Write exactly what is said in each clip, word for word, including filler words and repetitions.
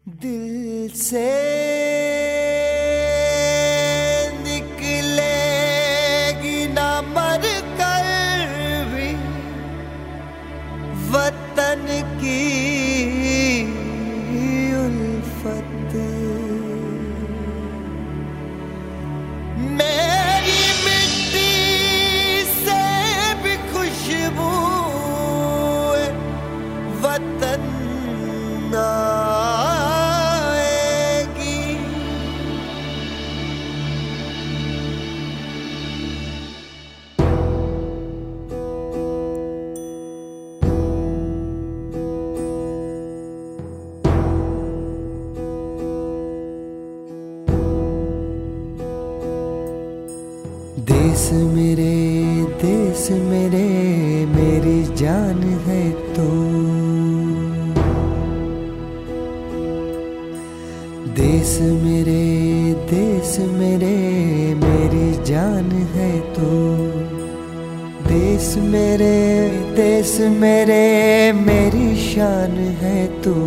दिल से निकलेगी ना मर कर भी वतन की उल्फत। मेरी मिट्टी से भी खुशबू वतन देश मेरे देश मेरे मेरी जान है तो, देश मेरे देश मेरे मेरी जान है तो, देश मेरे देश मेरे मेरी शान है तो।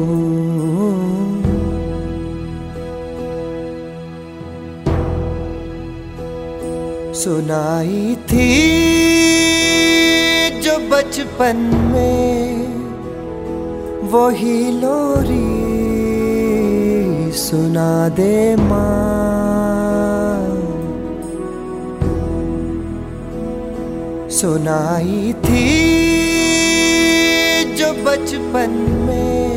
सुनाई थी जो बचपन में वही लोरी सुना दे माँ। सुनाई थी जो बचपन में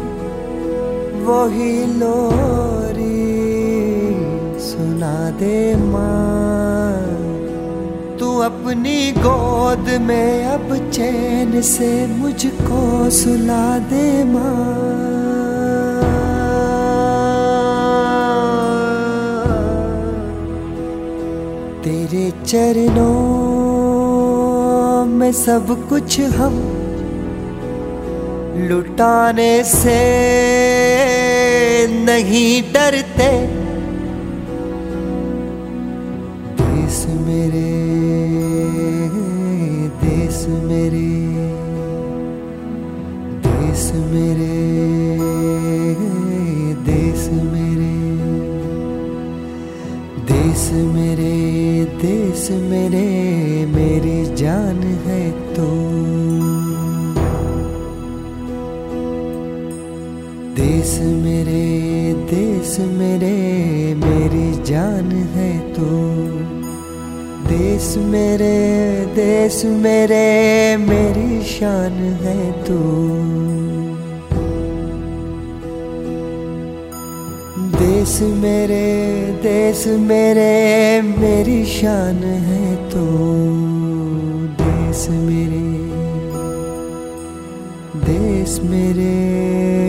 वही लोरी सुना दे माँ। तू अपनी गोद में अब चैन से मुझको सुला दे माँ। तेरे चरणों में सब कुछ हम लुटाने से नहीं डरते। देश मेरे देश मेरे देश मेरे देश मेरे देश मेरे देश मेरे मेरी जान है तो, देश मेरे देश मेरे मेरी जान है तो, देश मेरे देश मेरे मेरी शान है तो। देश मेरे देश मेरे मेरी शान है तो, देश मेरे देश मेरे